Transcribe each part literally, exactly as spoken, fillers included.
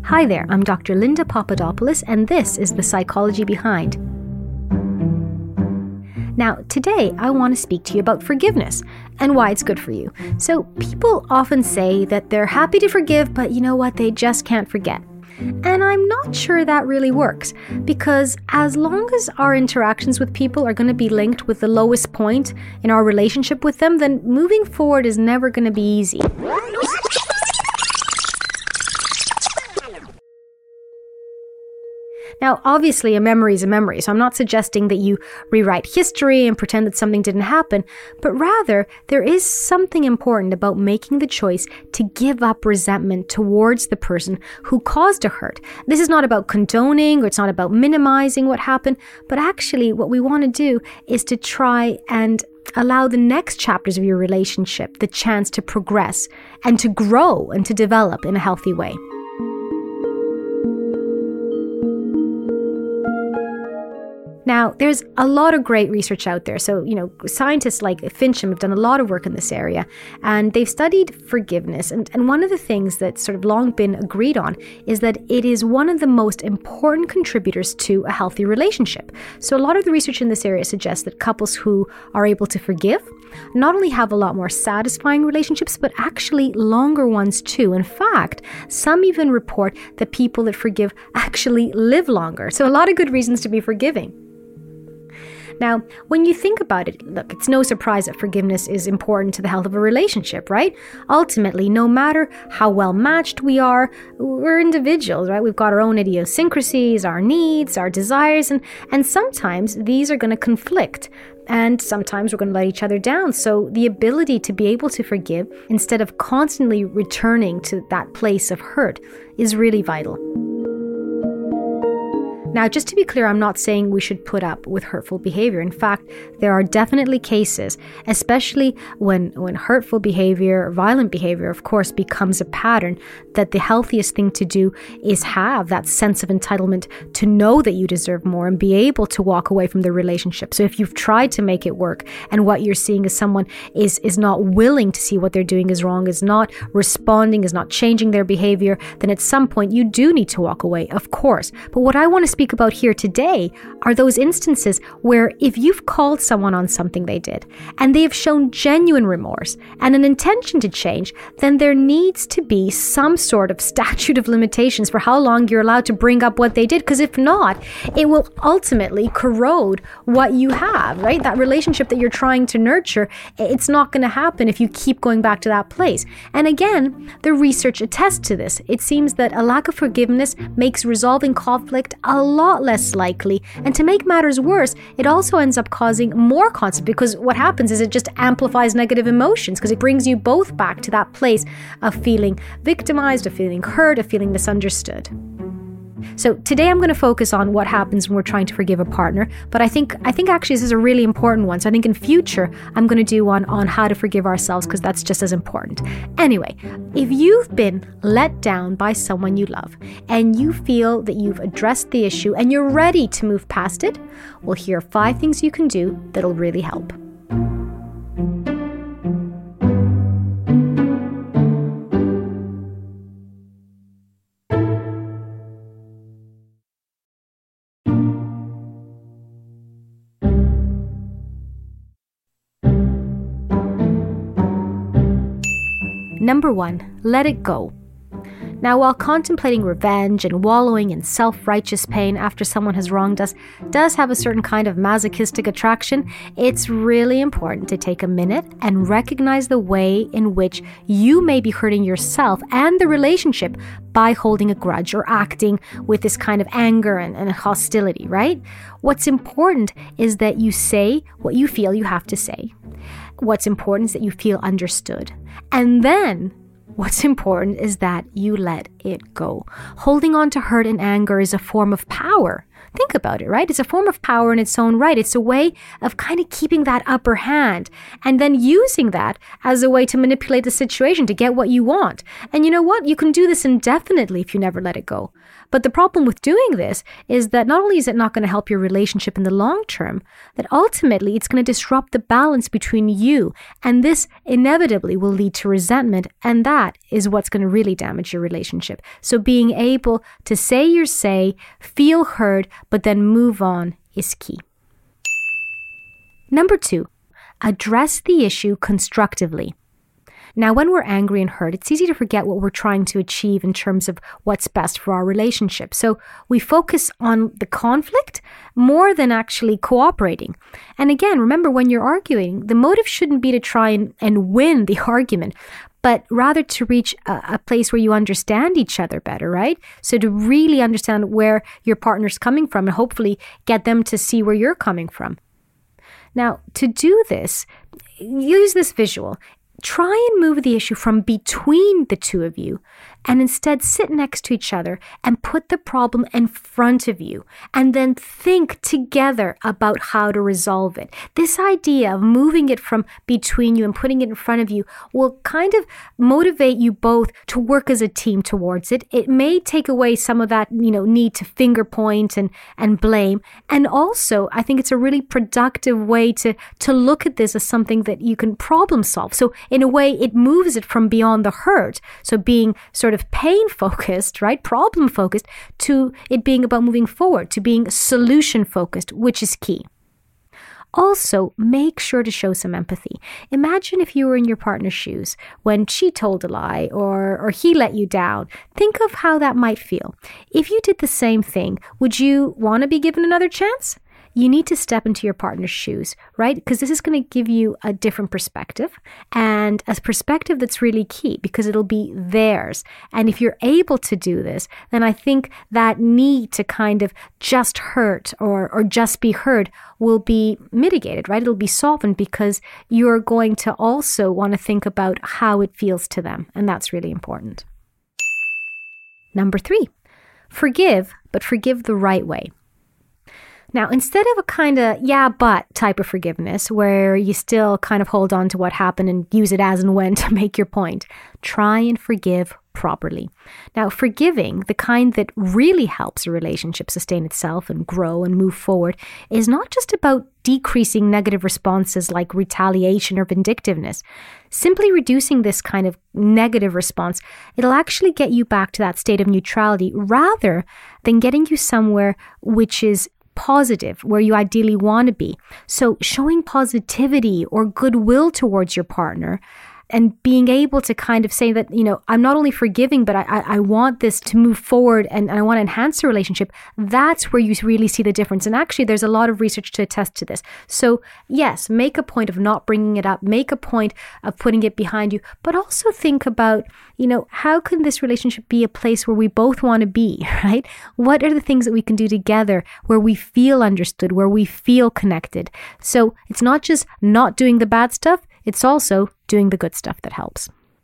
Hi there, I'm Doctor Linda Papadopoulos, and this is The Psychology Behind. Now, today I want to speak to you about forgiveness and why it's good for you. So, people often say that they're happy to forgive, but you know what, they just can't forget. And I'm not sure that really works, because as long as our interactions with people are going to be linked with the lowest point in our relationship with them, then moving forward is never going to be easy. Now, obviously, a memory is a memory, so I'm not suggesting that you rewrite history and pretend that something didn't happen, but rather, there is something important about making the choice to give up resentment towards the person who caused a hurt. This is not about condoning, or it's not about minimizing what happened, but actually, what we want to do is to try and allow the next chapters of your relationship the chance to progress and to grow and to develop in a healthy way. Now, there's a lot of great research out there. So, you know, scientists like Fincham have done a lot of work in this area, and they've studied forgiveness. And, and one of the things that's sort of long been agreed on is that it is one of the most important contributors to a healthy relationship. So a lot of the research in this area suggests that couples who are able to forgive not only have a lot more satisfying relationships, but actually longer ones too. In fact, some even report that people that forgive actually live longer. So a lot of good reasons to be forgiving. Now, when you think about it, look, it's no surprise that forgiveness is important to the health of a relationship, right? Ultimately, no matter how well matched we are, we're individuals, right? We've got our own idiosyncrasies, our needs, our desires, and, and sometimes these are going to conflict. And sometimes we're going to let each other down. So the ability to be able to forgive instead of constantly returning to that place of hurt is really vital. Now, just to be clear, I'm not saying we should put up with hurtful behavior. In fact, there are definitely cases, especially when, when hurtful behavior, violent behavior, of course, becomes a pattern, that the healthiest thing to do is have that sense of entitlement to know that you deserve more and be able to walk away from the relationship. So if you've tried to make it work and what you're seeing is someone is, is not willing to see what they're doing is wrong, is not responding, is not changing their behavior, then at some point you do need to walk away, of course. But what I want to speak speak about here today are those instances where if you've called someone on something they did and they have shown genuine remorse and an intention to change, then there needs to be some sort of statute of limitations for how long you're allowed to bring up what they did, because if not, it will ultimately corrode what you have, right? That relationship that you're trying to nurture, it's not going to happen if you keep going back to that place. And again, the research attests to this. It seems that a lack of forgiveness makes resolving conflict a lot less likely, and to make matters worse, it also ends up causing more conflict, because what happens is it just amplifies negative emotions, because it brings you both back to that place of feeling victimized, of feeling hurt, of feeling misunderstood. So today I'm going to focus on what happens when we're trying to forgive a partner, but I think I think actually this is a really important one. So I think in future I'm going to do one on how to forgive ourselves, because that's just as important. Anyway, if you've been let down by someone you love and you feel that you've addressed the issue and you're ready to move past it, well, here are five things you can do that'll really help. Number one, let it go. Now, while contemplating revenge and wallowing in self-righteous pain after someone has wronged us does have a certain kind of masochistic attraction, it's really important to take a minute and recognize the way in which you may be hurting yourself and the relationship by holding a grudge or acting with this kind of anger and, and hostility, right? What's important is that you say what you feel you have to say. What's important is that you feel understood. And then what's important is that you let it go. Holding on to hurt and anger is a form of power Think about it, right? It's a form of power in its own right. It's a way of kind of keeping that upper hand and then using that as a way to manipulate the situation to get what you want. And you know what? You can do this indefinitely if you never let it go. But the problem with doing this is that not only is it not going to help your relationship in the long term, that ultimately it's going to disrupt the balance between you. And this inevitably will lead to resentment. And that is what's going to really damage your relationship. So being able to say your say, feel heard, but then move on is key. Number two, address the issue constructively. Now, when we're angry and hurt, it's easy to forget what we're trying to achieve in terms of what's best for our relationship. So we focus on the conflict more than actually cooperating. And again, remember, when you're arguing, the motive shouldn't be to try and, and win the argument, but rather to reach a, a place where you understand each other better, right? So to really understand where your partner's coming from and hopefully get them to see where you're coming from. Now, to do this, use this visual. Try and move the issue from between the two of you and instead sit next to each other and put the problem in front of you and then think together about how to resolve it. This idea of moving it from between you and putting it in front of you will kind of motivate you both to work as a team towards it. It may take away some of that, you know, need to finger point and, and blame. And also, I think it's a really productive way to, to look at this as something that you can problem solve. So in a way, it moves it from beyond the hurt. So being sort of pain focused, right? Problem focused, to it being about moving forward, to being solution focused, which is key. Also, make sure to show some empathy. Imagine if you were in your partner's shoes when she told a lie or, or he let you down. Think of how that might feel. If you did the same thing, would you want to be given another chance? You need to step into your partner's shoes, right? Because this is going to give you a different perspective, and a perspective that's really key because it'll be theirs. And if you're able to do this, then I think that need to kind of just hurt or, or just be heard will be mitigated, right? It'll be softened because you're going to also want to think about how it feels to them. And that's really important. Number three, forgive, but forgive the right way. Now, instead of a kind of yeah, but type of forgiveness where you still kind of hold on to what happened and use it as and when to make your point, try and forgive properly. Now, forgiving, the kind that really helps a relationship sustain itself and grow and move forward, is not just about decreasing negative responses like retaliation or vindictiveness. Simply reducing this kind of negative response, it'll actually get you back to that state of neutrality rather than getting you somewhere which is positive, where you ideally want to be. So showing positivity or goodwill towards your partner and being able to kind of say that, you know, I'm not only forgiving, but I, I, I want this to move forward and, and I want to enhance the relationship. That's where you really see the difference. And actually, there's a lot of research to attest to this. So yes, make a point of not bringing it up, make a point of putting it behind you, but also think about, you know, how can this relationship be a place where we both want to be, right? What are the things that we can do together where we feel understood, where we feel connected? So it's not just not doing the bad stuff, it's also doing the good stuff that helps.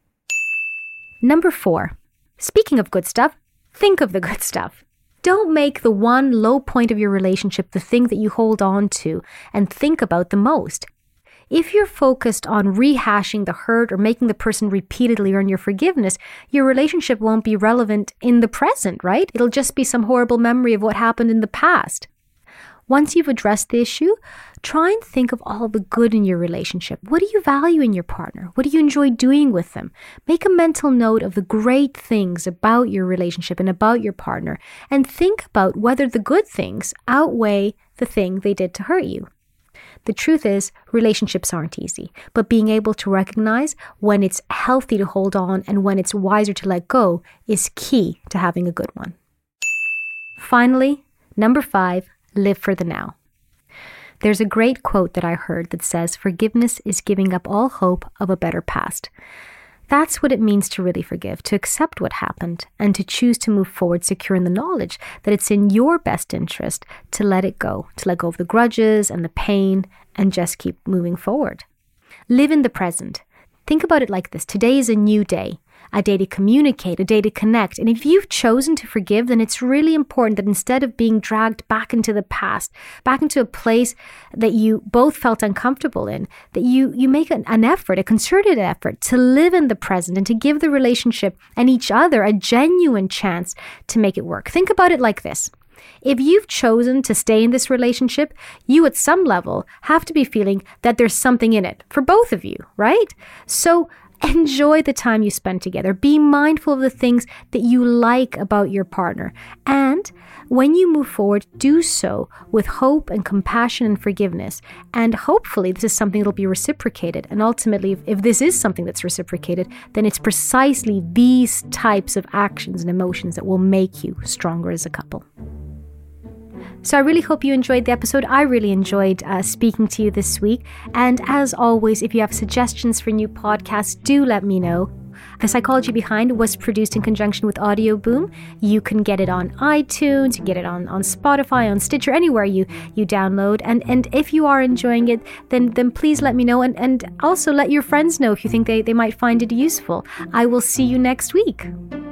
Number four, speaking of good stuff, think of the good stuff. Don't make the one low point of your relationship the thing that you hold on to and think about the most. If you're focused on rehashing the hurt or making the person repeatedly earn your forgiveness, your relationship won't be relevant in the present, right? It'll just be some horrible memory of what happened in the past. Once you've addressed the issue, try and think of all the good in your relationship. What do you value in your partner? What do you enjoy doing with them? Make a mental note of the great things about your relationship and about your partner, and think about whether the good things outweigh the thing they did to hurt you. The truth is, relationships aren't easy, but being able to recognize when it's healthy to hold on and when it's wiser to let go is key to having a good one. Finally, number five, live for the now. There's a great quote that I heard that says, forgiveness is giving up all hope of a better past. That's what it means to really forgive, to accept what happened and to choose to move forward secure in the knowledge that it's in your best interest to let it go, to let go of the grudges and the pain and just keep moving forward. Live in the present. Think about it like this. Today is a new day. a day to communicate, a day to connect. And if you've chosen to forgive, then it's really important that instead of being dragged back into the past, back into a place that you both felt uncomfortable in, that you, you make an, an effort, a concerted effort to live in the present and to give the relationship and each other a genuine chance to make it work. Think about it like this. If you've chosen to stay in this relationship, you at some level have to be feeling that there's something in it for both of you, right? So enjoy the time you spend together. Be mindful of the things that you like about your partner. And when you move forward, do so with hope and compassion and forgiveness. And hopefully this is something that'll be reciprocated. And ultimately, if, if this is something that's reciprocated, then it's precisely these types of actions and emotions that will make you stronger as a couple. So I really hope you enjoyed the episode. I really enjoyed uh, speaking to you this week. And as always, if you have suggestions for new podcasts, do let me know. The Psychology Behind was produced in conjunction with Audio Boom. You can get it on iTunes, you can get it on, on Spotify, on Stitcher, anywhere you, you download. And and if you are enjoying it, then then please let me know. And, and also let your friends know if you think they, they might find it useful. I will see you next week.